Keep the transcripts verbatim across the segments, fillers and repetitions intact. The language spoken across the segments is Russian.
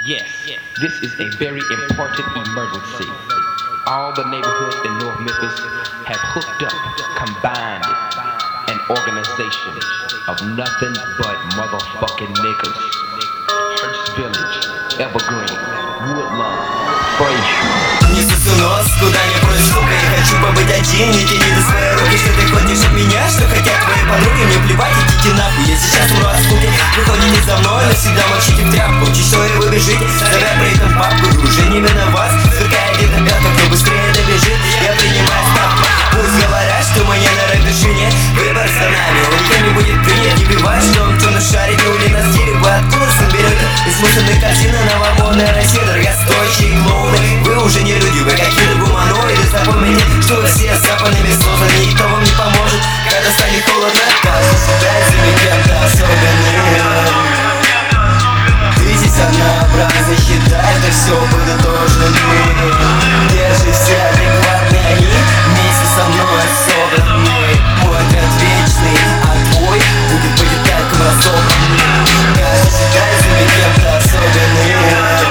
Yes, this is a very important emergency. All the neighborhoods in North Memphis have hooked up, combined an organization of nothing but motherfucking niggas. Hertz Village, Evergreen, Woodlawn, Frazier. Не сосунос, куда не брось, сука. Я хочу побыть один, не тяни за свои руки. Что ты хочешь от меня, что хотят твои подруги. Мне плевать, идите нахуй, я сейчас умру от скуки. Вы ходите за мной, навсегда молчите в тряпку. Часовой вы бежите, ставя при этом папку. Уже не на вас, сверкая где-то пятка. Кто быстрее добежит, я принимаю ставку. Пусть говорят, что мы не на рэп-вершине. Выбор за нами, он никем не будет принят. Не бивай, что он кто на шаре, не ули на стиле. Вы откуда сын берете? Бессмысленные картины, новомодная Россия. Дорогостоящие клоуны, вы уже не люди, вы какие-то гуманоиды. Запомните, что вы все западными созданы. Никто вам не поможет, когда станет холодно. Каждый считает себя кем-то особенным. Ты здесь однообразно, считай, это все подытоженным. Держишься адекватный, они вместе со мной собранный. Мой ответ вечный, а твой будет по деталькам разобранным. Каждый считает себя кем-то особенным.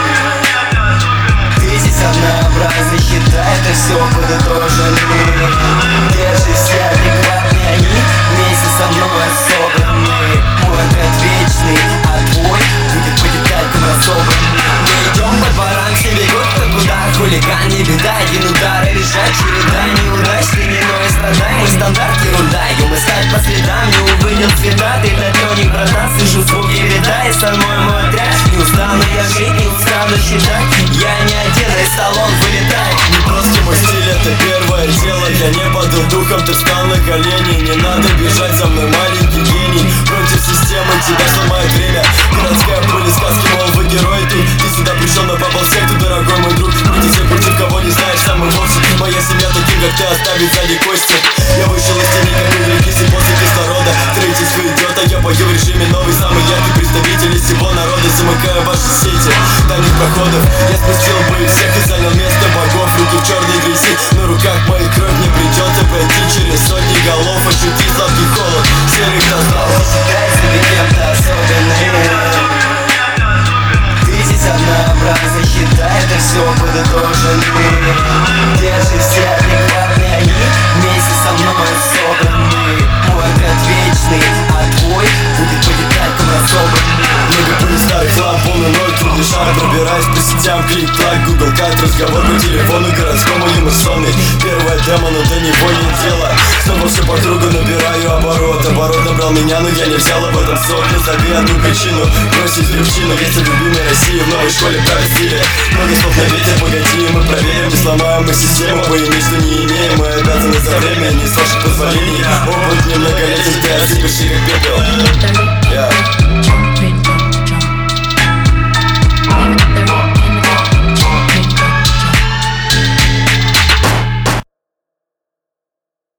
Ты здесь однообразно, считай, это все подытоженным. Держишься адекватный, они вместе со мной собранный. Мой ответ вечный, а твой будет по деталькам разобранным. Мы идем по дворам, все бегут кто куда. Хулиган, не беда, один удар и решать череда. Неудач, ты не ной страдай, мой стандарт ерунда. Идем искать по следам, не увидел цвета. Ты догоник, братан, слышу звуки беда. И со мной мой отряд, не устану я жить, не устану считать. Я не один, из салон вылетает. Не просто мой стиль, это первое дело. Я не падал духом, ты встал на колени. Не надо бежать за мной, маленький гений. Против системы тебя сломает время. Городская пыль, сказки, мол, вы герой тут. Ты сюда пришел, но попал в секту, дорогой мой друг. Против всех, против кого не знаешь, самый вовсе. Моя семья таким, как ты, оставит сзади кости. Я вышел из тени, как углекислый после кислорода. Строительство идет, а я пою в режиме новый. Самый яркий представитель из всего народа. Замыкаю ваши сети тайных проходов. Я спустил бой всех и занял место богов. Руки в черной грязи, на руках моей кровь. Мне придется пройти через сотни голов. Ощути сладкий холод серых разломов. Считай себя кем-то особенным. Ты здесь однообразно, считай, это все подытоженным. Держишься адекватный, они вместе со мной собранный. Мой ответ вечный, а твой будет по деталькам разобранный. Много пыли, старый хлам, полный ноль, трудный шаг. Пробираюсь по сетям, клик-клак, Google Кат. Разговор по телефону, городскому эмоционный. Первая демо, но до него не дело. Снова все по кругу, набираю оборот. Оборот набрал меня, но я не взял об этом сок. Назови одну причину, бросить девчину. Ведь в любимой России в новой школе проходили. Много слов на ветер, погоди, мы проверим. Не сломаем мы систему, поимей, что не имеем. Мы обязаны за время, не с ваших позволений. Опыт немного летит, ты осыпешься как пепел.